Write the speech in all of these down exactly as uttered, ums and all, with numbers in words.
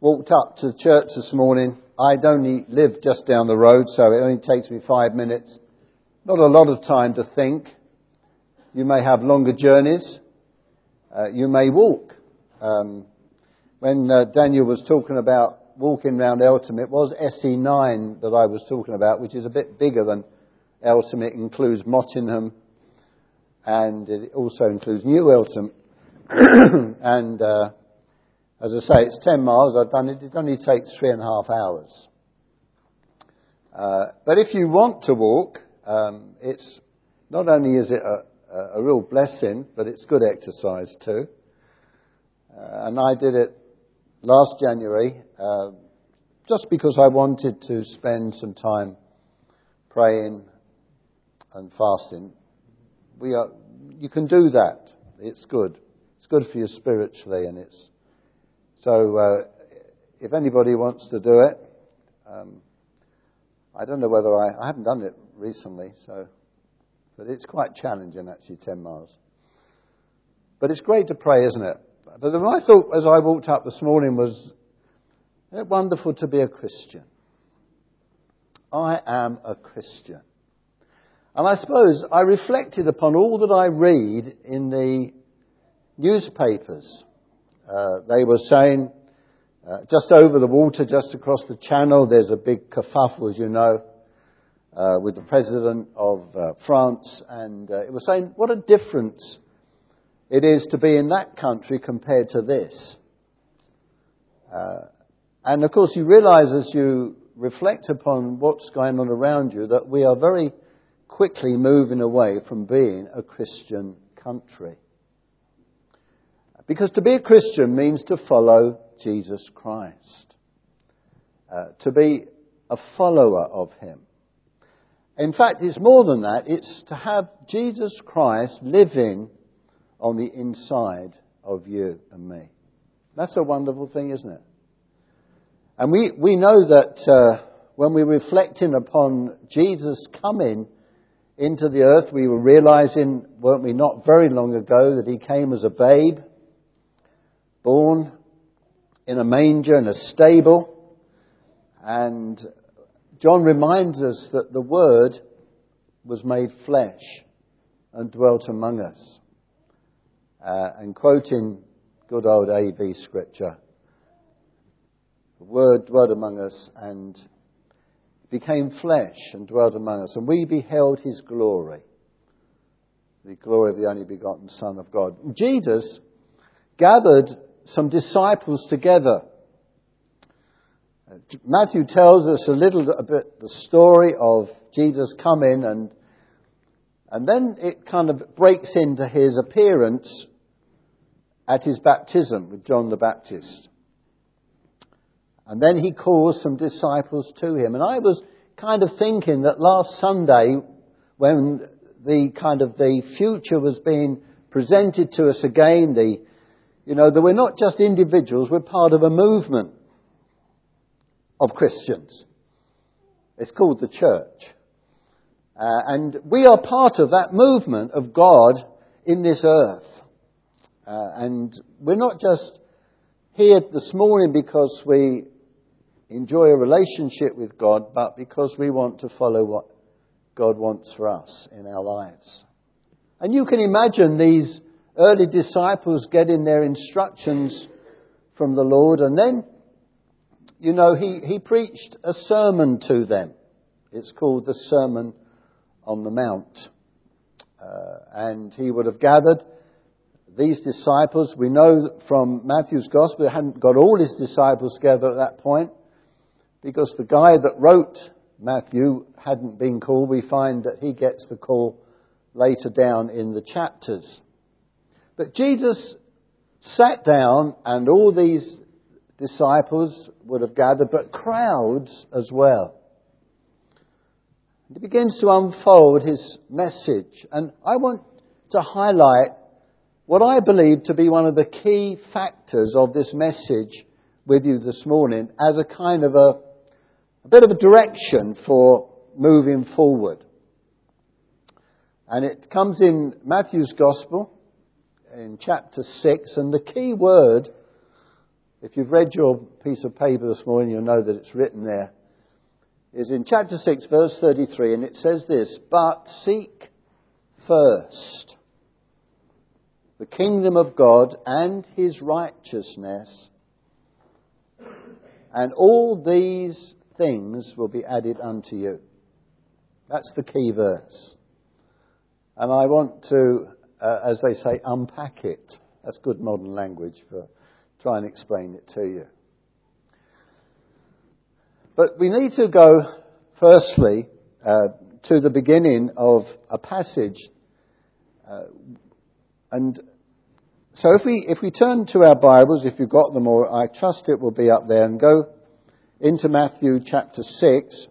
walked up to church this morning. I'd only live just down the road, so it only takes me five minutes. Not a lot of time to think. You may have longer journeys. Uh, you may walk. Um, when uh, Daniel was talking about walking around Eltham, it was S E nine that I was talking about, which is a bit bigger than Eltham. It includes Mottingham, and it also includes New Eltham. and uh, as I say, it's ten miles. I've done it. It only takes three and a half hours. Uh, but if you want to walk, um, it's not only is it a, a, a real blessing, but it's good exercise too. Uh, and I did it last January, uh, just because I wanted to spend some time praying and fasting. We are, you can do that. It's good. It's good for you spiritually, and it's so. Uh, if anybody wants to do it, um, I don't know whether I, I haven't done it recently, so but it's quite challenging actually, ten miles. But it's great to pray, isn't it? But my thought as I walked up this morning was, isn't it wonderful to be a Christian? I am a Christian. And I suppose I reflected upon all that I read in the newspapers. Uh, they were saying, uh, just over the water, just across the channel, there's a big kerfuffle, as you know, uh, with the president of uh, France. And uh, it was saying, what a difference it is to be in that country compared to this. Uh, and of course you realise as you reflect upon what's going on around you that we are very quickly moving away from being a Christian country. Because to be a Christian means to follow Jesus Christ. Uh, to be a follower of Him. In fact, it's more than that. It's to have Jesus Christ living on the inside of you and me. That's a wonderful thing, isn't it? And we, we know that uh, when we're reflecting upon Jesus coming into the earth, we were realizing, weren't we, not very long ago, that He came as a babe, born in a manger in a stable. And John reminds us that the Word was made flesh and dwelt among us. Uh, and quoting good old A V scripture, the Word dwelt among us and became flesh and dwelt among us, and we beheld His glory, the glory of the only begotten Son of God. Jesus gathered some disciples together. Uh, Matthew tells us a little bit the story of Jesus coming, and and then it kind of breaks into His appearance at His baptism with John the Baptist. And then He calls some disciples to Him. And I was kind of thinking that last Sunday, when the kind of the future was being presented to us again, the, you know, that we're not just individuals, we're part of a movement of Christians. It's called the church. Uh, and we are part of that movement of God in this earth. Uh, and we're not just here this morning because we enjoy a relationship with God, but because we want to follow what God wants for us in our lives. And you can imagine these early disciples getting their instructions from the Lord, and then, you know, he, he preached a sermon to them. It's called the Sermon on the Mount. Uh, and he would have gathered these disciples. We know from Matthew's Gospel, he hadn't got all his disciples together at that point, because the guy that wrote Matthew hadn't been called. We find that he gets the call later down in the chapters. But Jesus sat down, and all these disciples would have gathered, but crowds as well. He begins to unfold his message, and I want to highlight what I believe to be one of the key factors of this message with you this morning as a kind of a, a bit of a direction for moving forward. And it comes in Matthew's Gospel in chapter six, and the key word if you've read your piece of paper this morning, you'll know that it's written there, is in chapter six, verse thirty-three, and it says this: "But seek first the kingdom of God and his righteousness, and all these things will be added unto you." That's the key verse. And I want to, uh, as they say, unpack it. That's good modern language for try and explain it to you. But we need to go, firstly, uh, to the beginning of a passage. Uh, and so if we if we turn to our Bibles, if you've got them, or I trust it will be up there, and go into Matthew chapter six,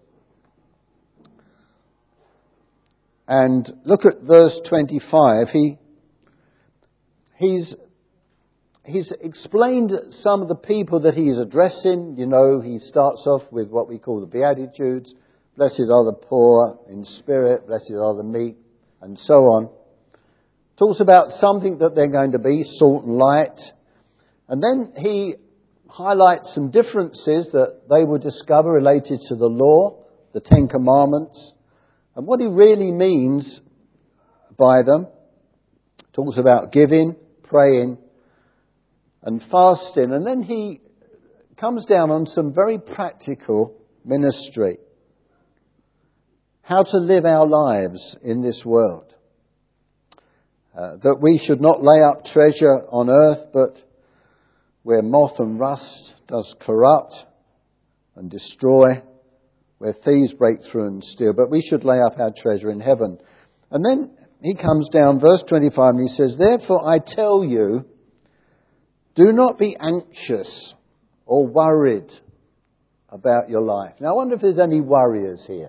and look at verse twenty-five. He he's He's explained some of the people that he's addressing. You know, he starts off with what we call the Beatitudes. Blessed are the poor in spirit, blessed are the meek, and so on. Talks about something that they're going to be, salt and light. And then he highlights some differences that they will discover related to the law, the Ten Commandments, and what he really means by them. Talks about giving, praying, and fasting. And then he comes down on some very practical ministry. How to live our lives in this world. Uh, that we should not lay up treasure on earth, but where moth and rust does corrupt and destroy, where thieves break through and steal, but we should lay up our treasure in heaven. And then he comes down, verse twenty-five, and he says, "Therefore I tell you, do not be anxious or worried about your life." Now, I wonder if there's any worriers here.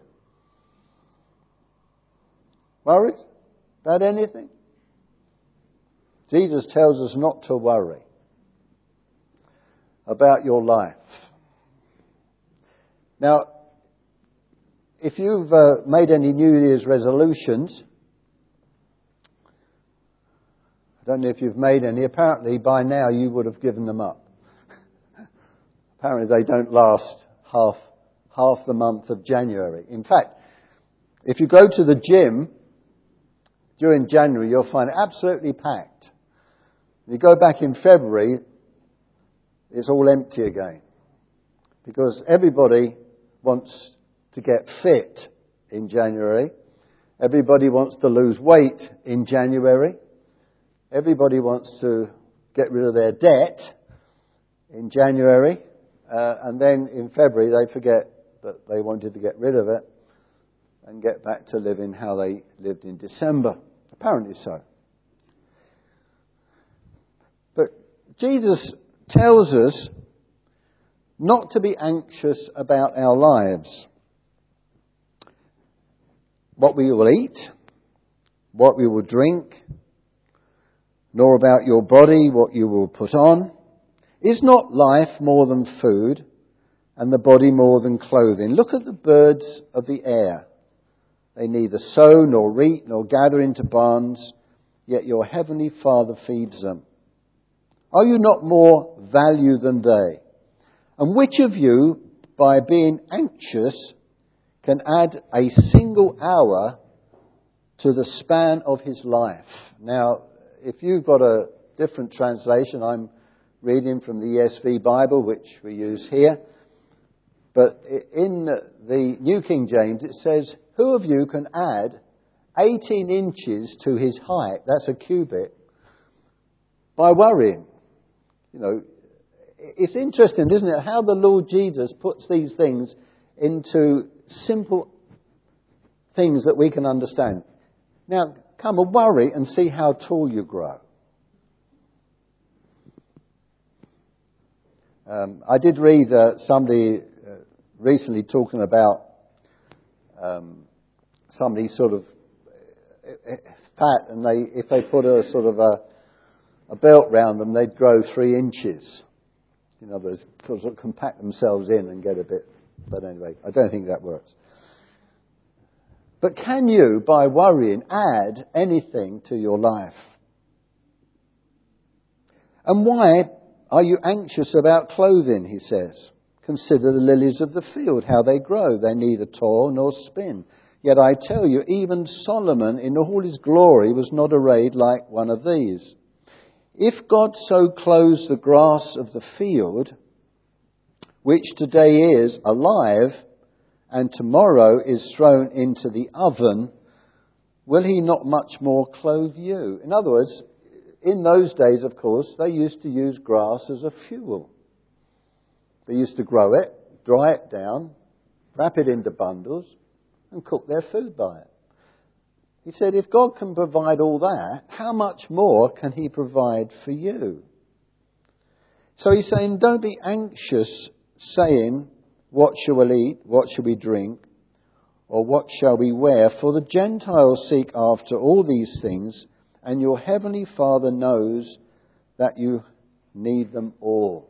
Worried about anything? Jesus tells us not to worry about your life. Now, if you've uh, made any New Year's resolutions, I don't know if you've made any. Apparently, by now, you would have given them up. Apparently, they don't last half half the month of January. In fact, if you go to the gym during January, you'll find it absolutely packed. You go back in February, it's all empty again. Because everybody wants to get fit in January. Everybody wants to lose weight in January. Everybody wants to get rid of their debt in January, uh, and then in February they forget that they wanted to get rid of it and get back to living how they lived in December. Apparently so. But Jesus tells us not to be anxious about our lives. What we will eat, what we will drink, nor about your body, what you will put on. Is not life more than food, and the body more than clothing? Look at the birds of the air. They neither sow, nor reap, nor gather into barns, yet your heavenly Father feeds them. Are you not more value than they? And which of you, by being anxious, can add a single hour to the span of his life? Now, if you've got a different translation, I'm reading from the E S V Bible, which we use here. But in the New King James, it says, who of you can add eighteen inches to his height, that's a cubit, by worrying? You know, it's interesting, isn't it, how the Lord Jesus puts these things into simple things that we can understand. Now, come and worry and see how tall you grow. Um, I did read uh, somebody uh, recently talking about um, somebody sort of uh, fat, and they if they put a sort of a, a belt round them, they'd grow three inches. In other words, sort of compact themselves in and get a bit. But anyway, I don't think that works. But can you, by worrying, add anything to your life? And why Are you anxious about clothing, he says? Consider the lilies of the field, how they grow. They neither toil nor spin. Yet I tell you, even Solomon in all his glory was not arrayed like one of these. If God so clothes the grass of the field, which today is alive and tomorrow is thrown into the oven, will he not much more clothe you? In other words, in those days, of course, they used to use grass as a fuel. They used to grow it, dry it down, wrap it into bundles, and cook their food by it. He said, if God can provide all that, how much more can he provide for you? So he's saying, don't be anxious, saying, what shall we eat, what shall we drink, or what shall we wear? For the Gentiles seek after all these things, and your heavenly Father knows that you need them all.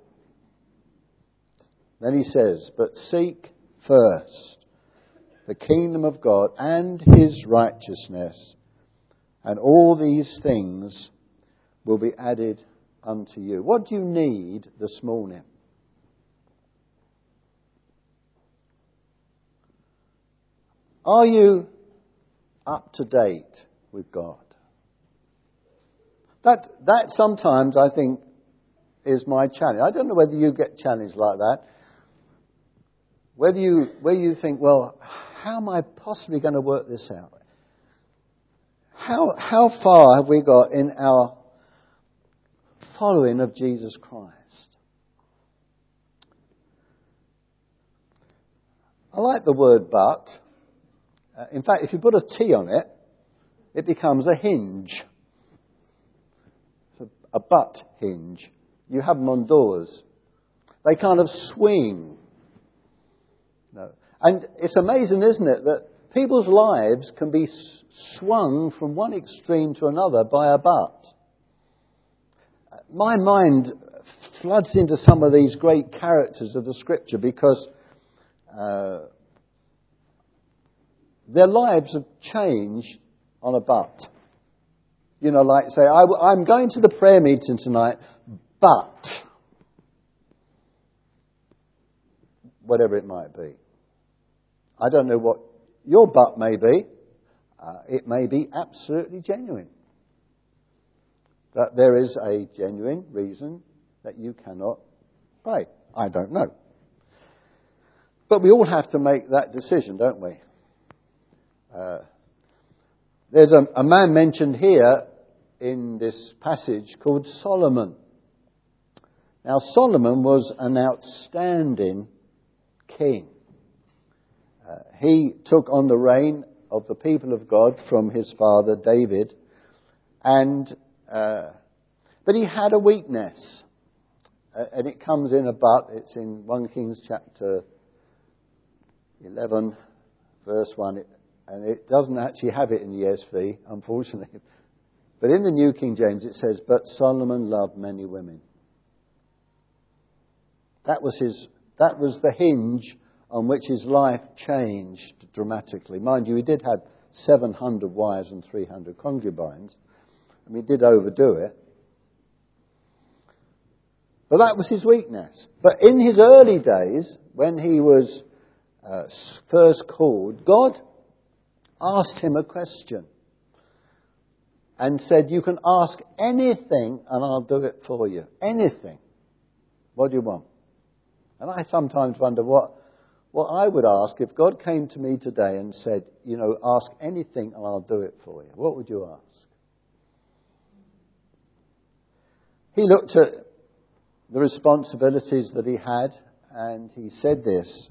Then he says, but seek first the kingdom of God and his righteousness, and all these things will be added unto you. What do you need this morning? Are you up to date with God? That that sometimes, I think, is my challenge. I don't know whether you get challenged like that. Whether you, whether you think, well, how am I possibly going to work this out? How, how far have we got in our following of Jesus Christ? I like the word but. Uh, in fact, if you put a T on it, it becomes a hinge. It's a, a butt hinge. You have them on doors. They kind of swing. No. And it's amazing, isn't it, that people's lives can be swung from one extreme to another by a but. My mind floods into some of these great characters of the Scripture because uh, their lives have changed on a but. You know, like say, I, I'm going to the prayer meeting tonight, but whatever it might be. I don't know what your but may be. Uh, it may be absolutely genuine. That there is a genuine reason that you cannot pray. I don't know. But we all have to make that decision, don't we? Uh, there's a, a man mentioned here in this passage called Solomon. Now, Solomon was an outstanding king. Uh, he took on the reign of the people of God from his father David, and uh, but he had a weakness, uh, and it comes in a but. It's in First Kings chapter eleven, verse one, it, and it doesn't actually have it in the E S V, unfortunately. But in the New King James it says, "But Solomon loved many women." That was his. That was the hinge on which his life changed dramatically. Mind you, he did have seven hundred wives and three hundred concubines. And he did overdo it. But that was his weakness. But in his early days, when he was uh, first called, God asked him a question and said, you can ask anything and I'll do it for you. Anything. What do you want? And I sometimes wonder what What I would ask if God came to me today and said, you know, ask anything and I'll do it for you. What would you ask? He looked at the responsibilities that he had and he said this,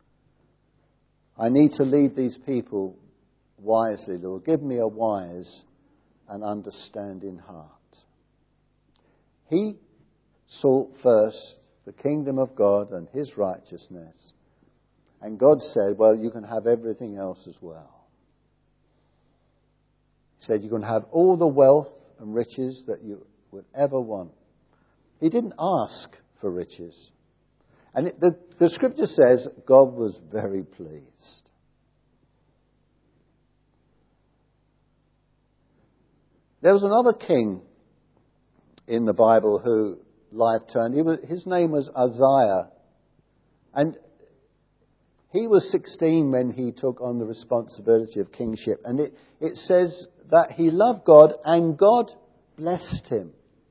I need to lead these people wisely, Lord. Give me a wise and understanding heart. He sought first the kingdom of God and his righteousness. And God said, well, you can have everything else as well. He said, you can have all the wealth and riches that you would ever want. He didn't ask for riches. And it, the, the scripture says God was very pleased. There was another king in the Bible who life turned. He was, his name was Uzziah. And he was sixteen when he took on the responsibility of kingship. And it, it says that he loved God and God blessed him.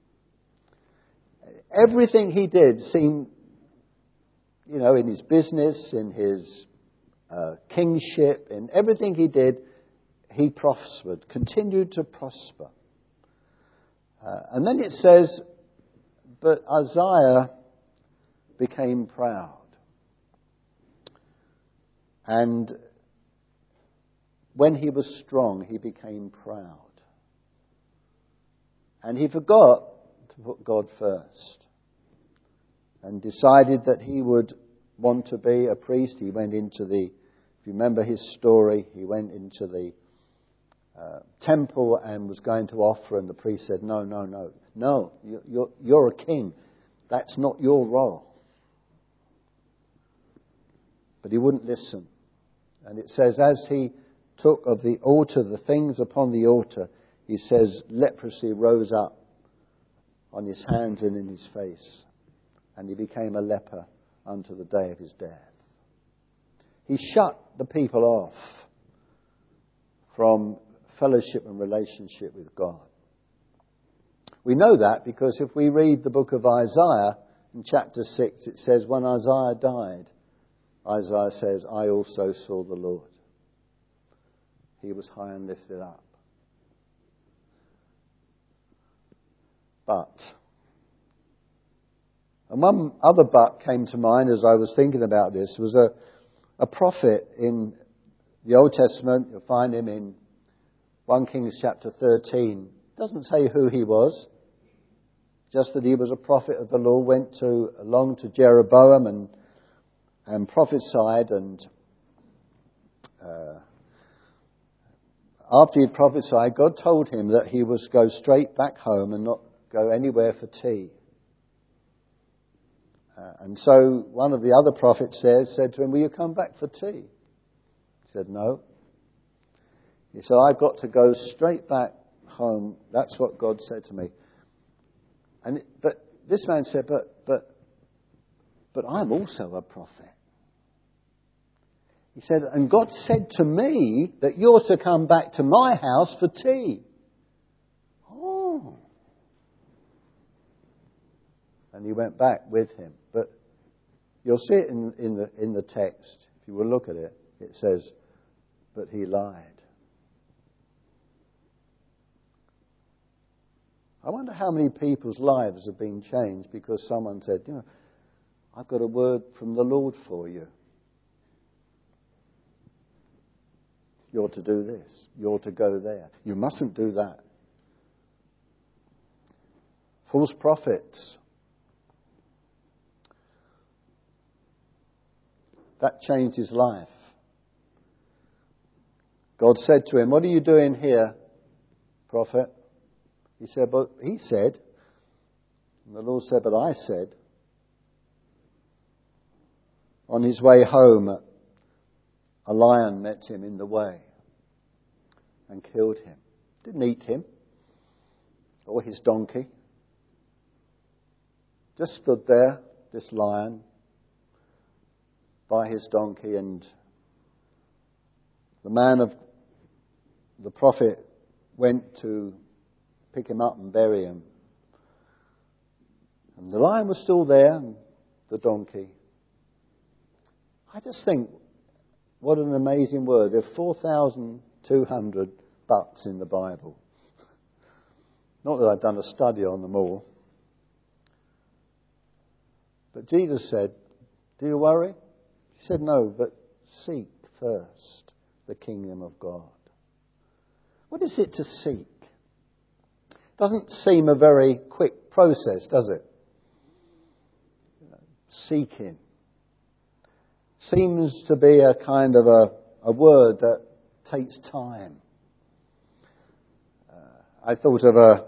Everything he did seemed, you know, in his business, in his uh, kingship, in everything he did, he prospered, continued to prosper. Uh, and then it says, but Uzziah became proud. And when he was strong, he became proud. And he forgot to put God first. And decided that he would want to be a priest. He went into the, if you remember his story, he went into the uh, temple and was going to offer, and the priest said, no, no, no, no, you're, you're a king. That's not your role. But he wouldn't listen. And it says, as he took of the altar, the things upon the altar, he says, leprosy rose up on his hands and in his face. And he became a leper unto the day of his death. He shut the people off from fellowship and relationship with God. We know that because if we read the book of Isaiah, in chapter six, it says, when Isaiah died, Isaiah says, I also saw the Lord. He was high and lifted up. But, and one other but came to mind as I was thinking about this, was a, a prophet in the Old Testament. You'll find him in First Kings chapter thirteen. It doesn't say who he was, just that he was a prophet of the Lord, went to along to Jeroboam and and prophesied, and uh, after he'd prophesied, God told him that he was go straight back home and not go anywhere for tea. Uh, and so one of the other prophets says, said to him, will you come back for tea? He said, no. He said, I've got to go straight back home. That's what God said to me. And it, but this man said, but but but I'm also a prophet. He said, and God said to me that you're to come back to my house for tea. Oh. And he went back with him. But you'll see it in, in the in the text. If you will look at it, it says, but he lied. I wonder how many people's lives have been changed because someone said, you know, I've got a word from the Lord for you. You're to do this. You're to go there. You mustn't do that. False prophets. That changed his life. God said to him, what are you doing here, prophet? He said, but he said, and the Lord said, but I said, on his way home, a lion met him in the way and killed him. Didn't eat him or his donkey. Just stood there, this lion, by his donkey, and the man of the prophet went to pick him up and bury him. And the lion was still there, and the donkey. I just think, what an amazing word. There are four thousand two hundred buts in the Bible. Not that I've done a study on them all. But Jesus said, do you worry? He said, no, but seek first the kingdom of God. What is it to seek? Doesn't seem a very quick process, does it? Seeking. Seems to be a kind of a, a word that takes time. Uh, I thought of a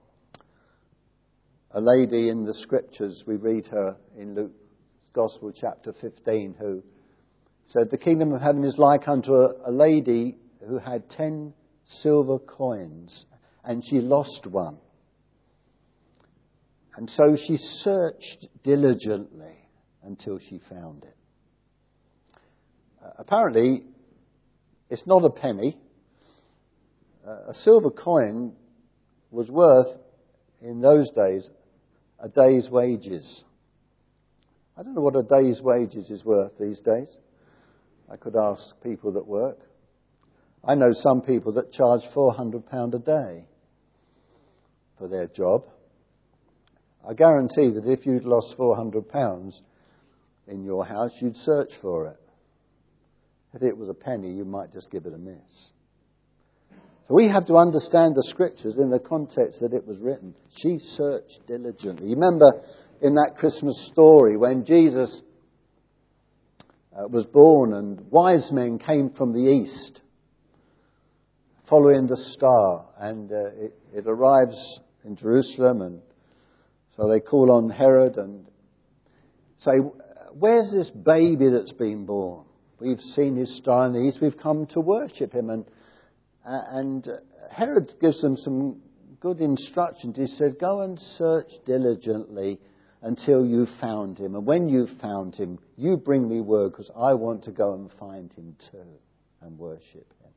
a lady in the scriptures. We read her in Luke's Gospel, chapter fifteen, who said, the kingdom of heaven is like unto a, a lady who had ten silver coins, and she lost one. And so she searched diligently until she found it. Uh, apparently, it's not a penny. Uh, a silver coin was worth, in those days, a day's wages. I don't know what a day's wages is worth these days. I could ask people that work. I know some people that charge four hundred pounds a day for their job. I guarantee that if you'd lost four hundred pounds in your house, you'd search for it. If it was a penny, you might just give it a miss. So we have to understand the scriptures in the context that it was written. She searched diligently. You remember in that Christmas story when Jesus uh, was born and wise men came from the east following the star, and uh, it, it arrives in Jerusalem, and so they call on Herod and say, where's this baby that's been born? We've seen his star in the east, we've come to worship him. And uh, and Herod gives them some good instructions. He said, go and search diligently until you found him. And when you've found him, you bring me word, because I want to go and find him too and worship him.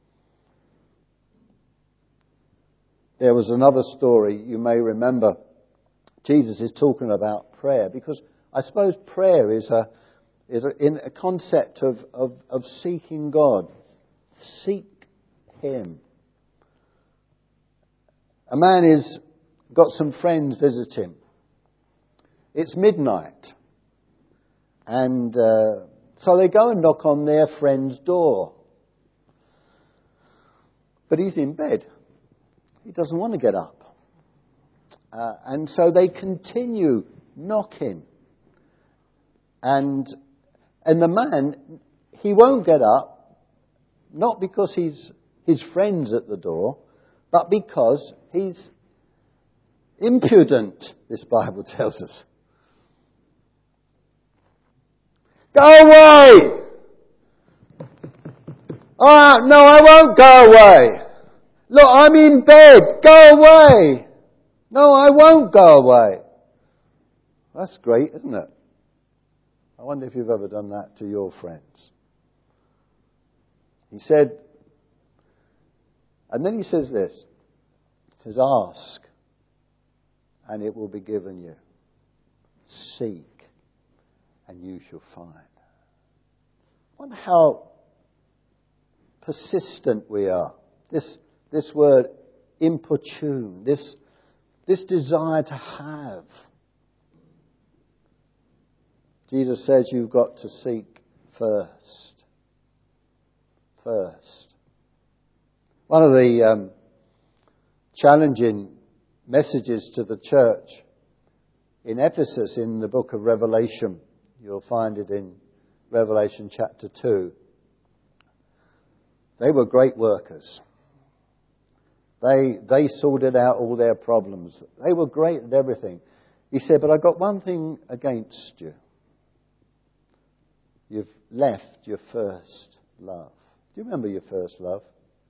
There was another story you may remember. Jesus is talking about prayer, because I suppose prayer is a is a, in a concept of, of, of seeking God. Seek him. A man has got some friends visit him. It's midnight. And uh, so they go and knock on their friend's door. But he's in bed. He doesn't want to get up. Uh, and so they continue knocking. And and the man, he won't get up, not because he's his friend's at the door, but because he's impudent, this Bible tells us. Go away! Oh, no, I won't go away. Look, I'm in bed. Go away. No, I won't go away. That's great, isn't it? I wonder if you've ever done that to your friends. He said, and then he says this. He says, ask, and it will be given you. Seek, and you shall find. I wonder how persistent we are. This this word importune, this this desire to have. Jesus says you've got to seek first. First. One of the um, challenging messages to the church in Ephesus in the book of Revelation, you'll find it in Revelation chapter two. They were great workers. They they sorted out all their problems. They were great at everything. He said, but I've got one thing against you. You've left your first love. Do you remember your first love?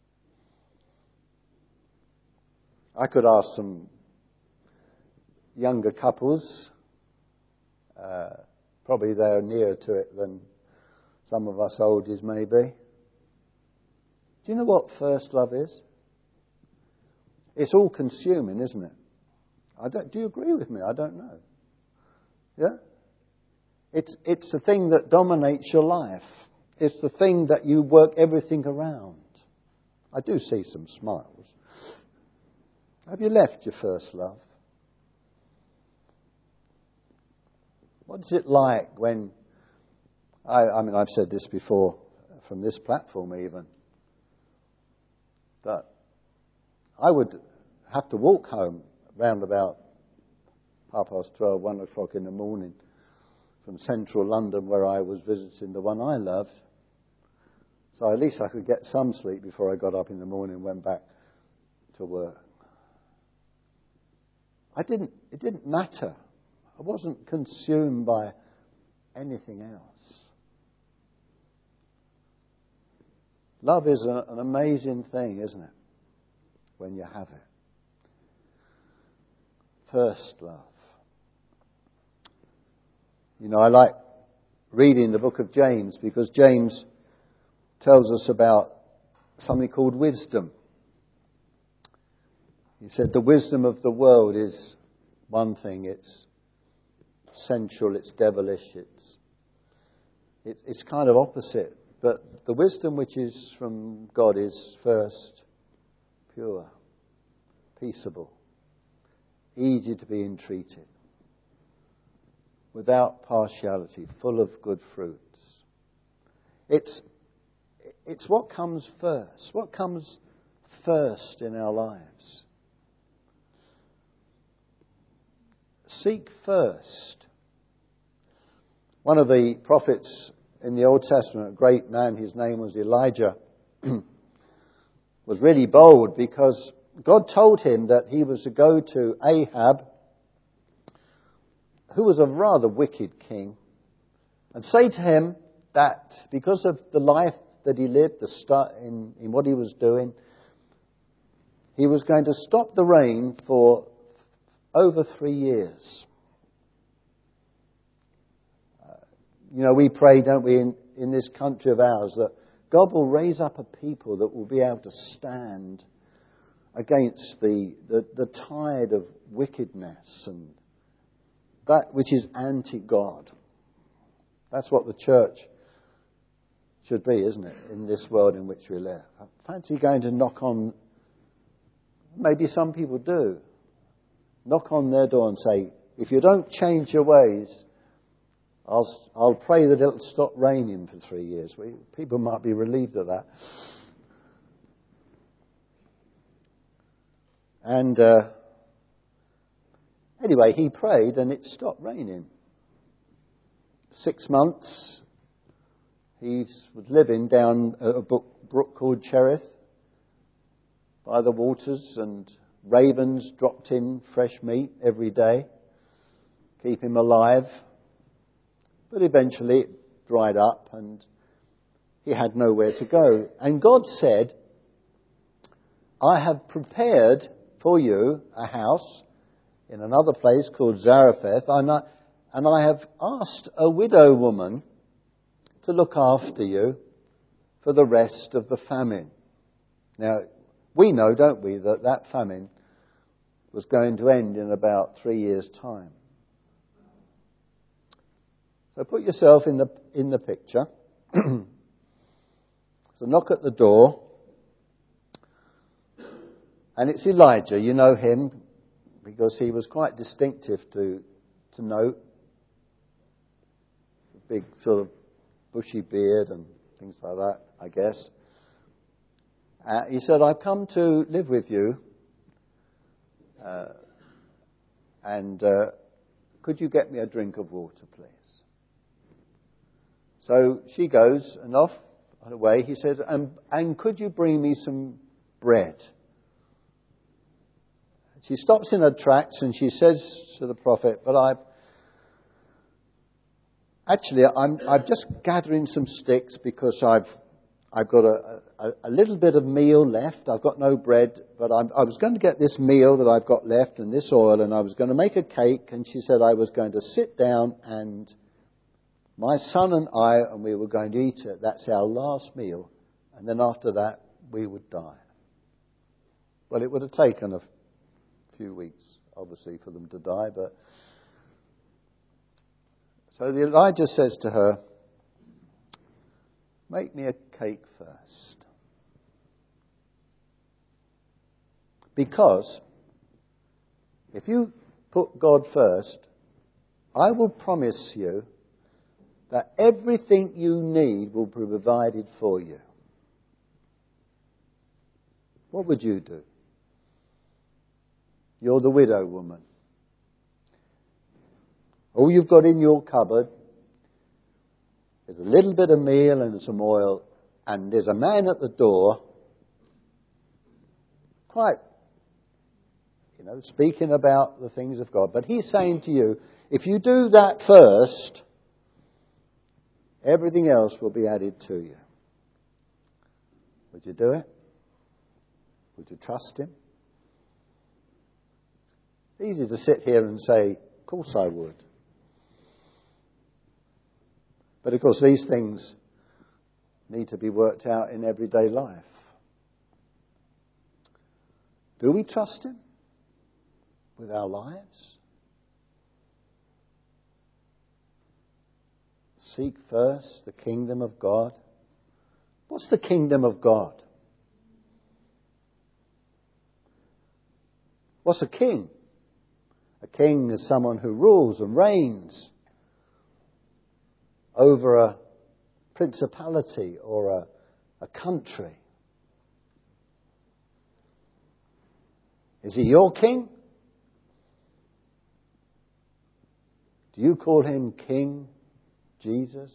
I could ask some younger couples. Uh, probably they're nearer to it than some of us oldies may be. Do you know what first love is? It's all consuming, isn't it? I don't, do you agree with me? I don't know. Yeah? It's, it's the thing that dominates your life. It's the thing that you work everything around. I do see some smiles. Have you left your first love? What's it like when, I, I mean, I've said this before from this platform even, that I would have to walk home round about half past twelve, one o'clock in the morning from central London where I was visiting the one I loved. So at least I could get some sleep before I got up in the morning and went back to work. I didn't, it didn't matter. I wasn't consumed by anything else. Love is a, an amazing thing, isn't it? When you have it. First love. You know, I like reading the book of James because James tells us about something called wisdom. He said the wisdom of the world is one thing. It's sensual, it's devilish, it's, it, it's kind of opposite. But the wisdom which is from God is first pure, peaceable, easy to be entreated, without partiality, full of good fruits. It's, it's what comes first. What comes first in our lives? Seek first. One of the prophets in the Old Testament, a great man, his name was Elijah, was really bold because God told him that he was to go to Ahab, who was a rather wicked king, and say to him that because of the life that he lived, the start in, in what he was doing, he was going to stop the rain for over three years. Uh, you know, we pray, don't we, in, in this country of ours, that God will raise up a people that will be able to stand against the, the, the tide of wickedness and that which is anti-God. That's what the church should be, isn't it, in this world in which we live. I fancy going to knock on, maybe some people do, knock on their door and say, if you don't change your ways, I'll, I'll pray that it'll stop raining for three years. We, people might be relieved of that. And uh, anyway, he prayed and it stopped raining. Six months, he was living down a brook called Cherith by the waters, and ravens dropped in fresh meat every day, keep him alive. But eventually it dried up and he had nowhere to go. And God said, I have prepared for you a house in another place called Zarephath, and I, and I have asked a widow woman to look after you for the rest of the famine. Now, we know, don't we, that that famine was going to end in about three years' time. So put yourself in the in the picture. So knock at the door. And it's Elijah. You know him because he was quite distinctive to, to note. Big sort of bushy beard and things like that, I guess. Uh, he said, I've come to live with you. Uh, and uh, could you get me a drink of water, please? So she goes and off and away. He says, and, and could you bring me some bread? She stops in her tracks and she says to the prophet, but I've actually I'm I'm just gathering some sticks because I've I've got a, a, a little bit of meal left. I've got no bread, but I'm, I was going to get this meal that I've got left and this oil, and I was going to make a cake. And she said I was going to sit down and my son and I, and we were going to eat it. That's our last meal. And then after that, we would die. Well, it would have taken a few weeks, obviously, for them to die. But so the Elijah says to her, make me a cake first. Because if you put God first, I will promise you that everything you need will be provided for you. What would you do? You're the widow woman. All you've got in your cupboard is a little bit of meal and some oil, and there's a man at the door, quite, you know, speaking about the things of God. But he's saying to you, if you do that first, everything else will be added to you. Would you do it? Would you trust him? Easy to sit here and say, of course I would. But of course, these things need to be worked out in everyday life. Do we trust him with our lives? Seek first the kingdom of God. What's the kingdom of God? What's a king? A king is someone who rules and reigns over a principality or a, a country. Is he your king? Do you call him King Jesus?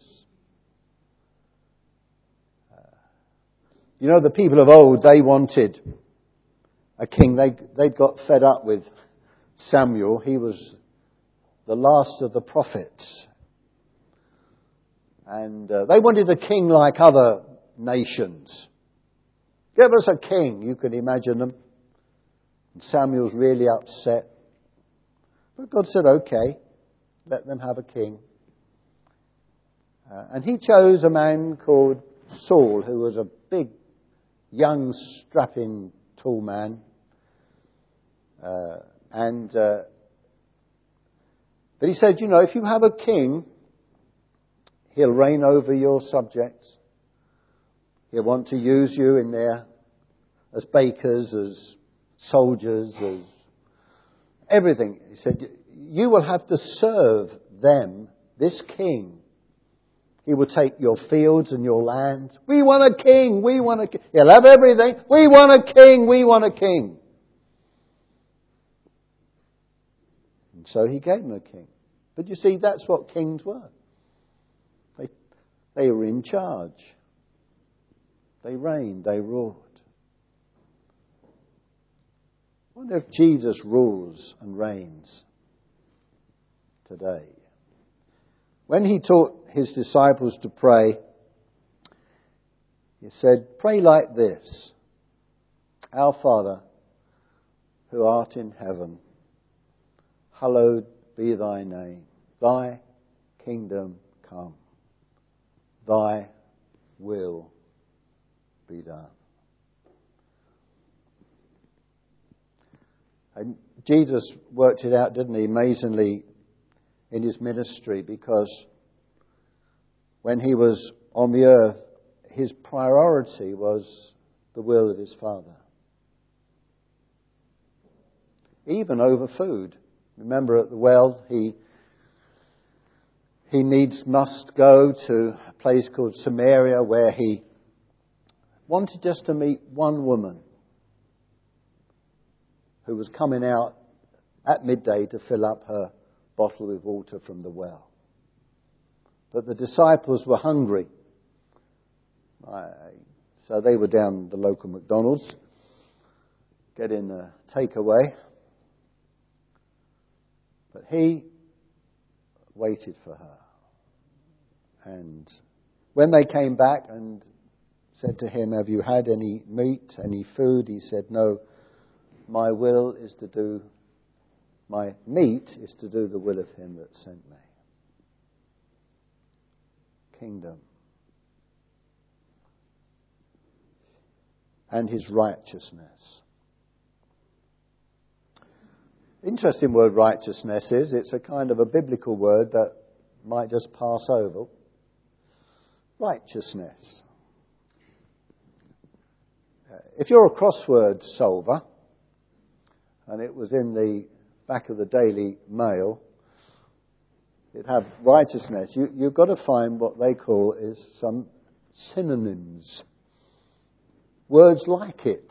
Uh, you know, the people of old, they wanted a king. They, they'd got fed up with Samuel. He was the last of the prophets. And uh, they wanted a king like other nations. Give us a king. You can imagine them. And Samuel's really upset. But God said, okay, let them have a king. Uh, and he chose a man called Saul, who was a big, young, strapping, tall man. Uh, and uh, but he said, you know, if you have a king, he'll reign over your subjects. He'll want to use you in there as bakers, as soldiers, as everything. He said, you will have to serve them, this king. He will take your fields and your lands. We want a king. We want a king. He'll have everything. We want a king. We want a king. And so he gave him a king. But you see, that's what kings were. They, they were in charge. They reigned. They ruled. I wonder if Jesus rules and reigns today. When he taught his disciples to pray, he said, pray like this. Our Father, who art in heaven, hallowed be thy name. Thy kingdom come. Thy will be done. And Jesus worked it out, didn't he, amazingly in his ministry, because when he was on the earth, his priority was the will of his Father. Even over food. Remember at the well, he he needs must go to a place called Samaria, where he wanted just to meet one woman who was coming out at midday to fill up her bottle with water from the well. But the disciples were hungry. So they were down the local McDonald's, getting a takeaway. But he waited for her. And when they came back and said to him, have you had any meat, any food? He said, no, my will is to do, my meat is to do the will of him that sent me. Kingdom. And his righteousness. Interesting word righteousness is. It's a kind of a biblical word that might just pass over. Righteousness. Uh, if you're a crossword solver, and it was in the back of the Daily Mail, it'd have righteousness. You, you've got to find what they call is some synonyms. Words like it.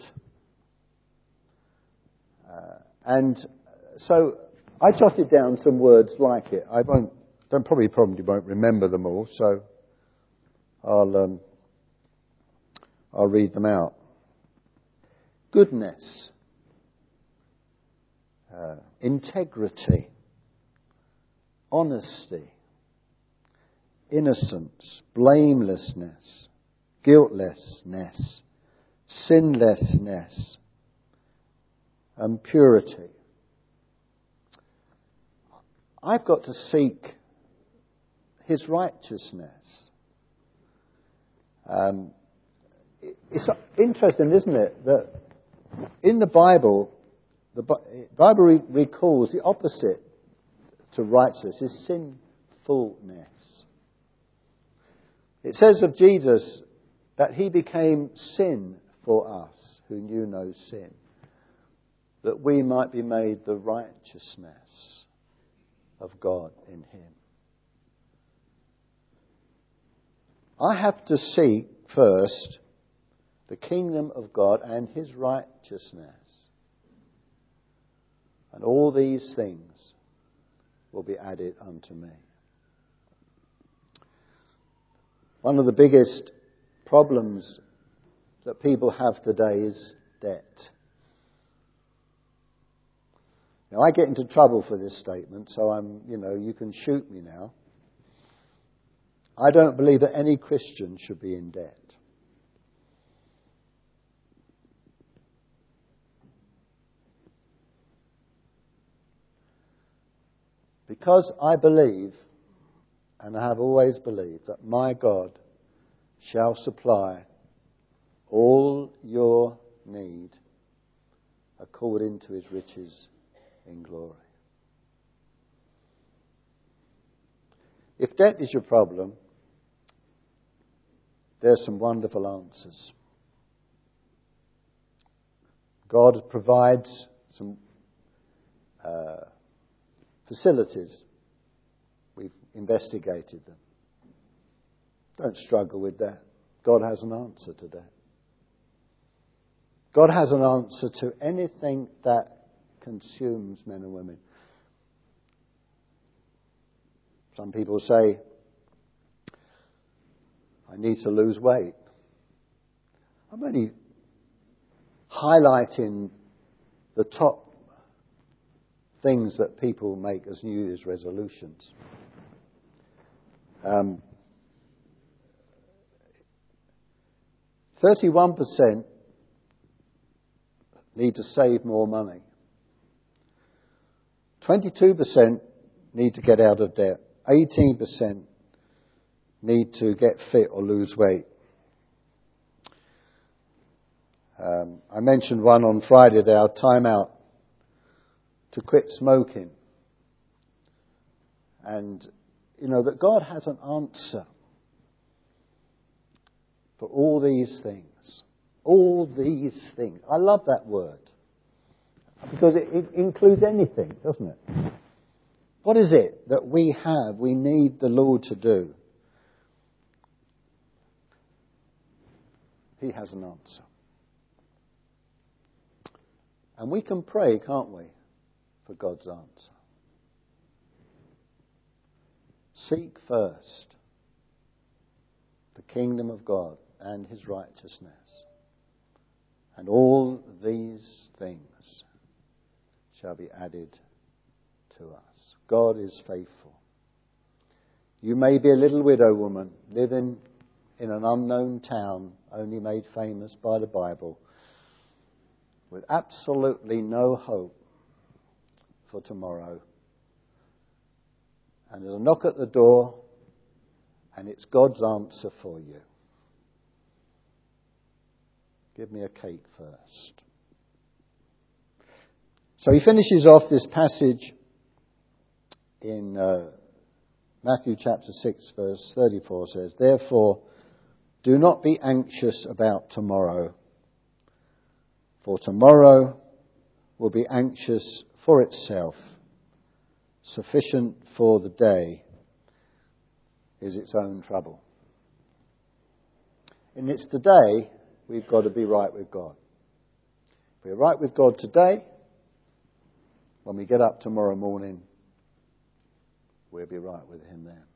Uh, and so I jotted down some words like it. I won't, don't probably probably won't remember them all, so I'll um, I'll read them out. Goodness, uh, integrity, honesty, innocence, blamelessness, guiltlessness, sinlessness, and purity. I've got to seek his righteousness. Um, it's interesting, isn't it, that in the Bible, the Bible re- recalls the opposite to righteousness is sinfulness. It says of Jesus that he became sin for us who knew no sin, that we might be made the righteousness of God in him. I have to seek first the kingdom of God and his righteousness. And all these things will be added unto me. One of the biggest problems that people have today is debt. Now, I get into trouble for this statement, so I'm, you know, you can shoot me now. I don't believe that any Christian should be in debt. Because I believe, and I have always believed, that my God shall supply all your need according to his riches in glory. If debt is your problem, there's some wonderful answers. God provides some uh, facilities. We've investigated them. Don't struggle with that. God has an answer to that. God has an answer to anything that consumes men and women. Some people say, I need to lose weight. I'm only highlighting the top things that people make as New Year's resolutions. Um, thirty-one percent need to save more money. twenty-two percent need to get out of debt. eighteen percent need to get fit or lose weight. Um, I mentioned one on Friday at our time out to quit smoking. And, you know, that God has an answer for all these things. All these things. I love that word. Because it, it includes anything, doesn't it? What is it that we have, we need the Lord to do? He has an answer. And we can pray, can't we, for God's answer. Seek first the kingdom of God and his righteousness, and all these things shall be added to us. God is faithful. You may be a little widow woman living in an unknown town, only made famous by the Bible, with absolutely no hope for tomorrow. And there's a knock at the door, and it's God's answer for you. Give me a cake first. So he finishes off this passage in uh, Matthew chapter six, verse thirty-four, says, Therefore, do not be anxious about tomorrow, for tomorrow will be anxious for itself. Sufficient for the day is its own trouble. And it's today we've got to be right with God. If we're right with God today, when we get up tomorrow morning, we'll be right with him then.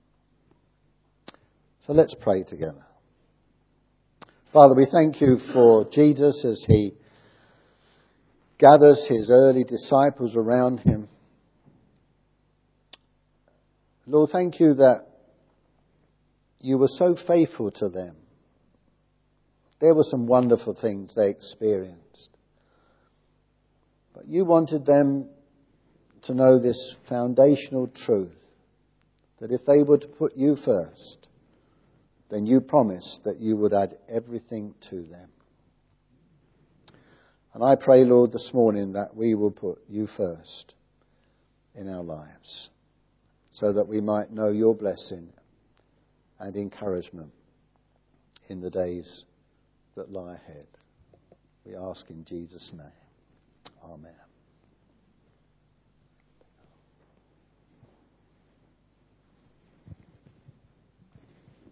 So let's pray together. Father, we thank you for Jesus as he gathers his early disciples around him. Lord, thank you that you were so faithful to them. There were some wonderful things they experienced. But you wanted them to know this foundational truth, that if they were to put you first, then you promised that you would add everything to them. And I pray, Lord, this morning that we will put you first in our lives, so that we might know your blessing and encouragement in the days that lie ahead. We ask in Jesus' name. Amen.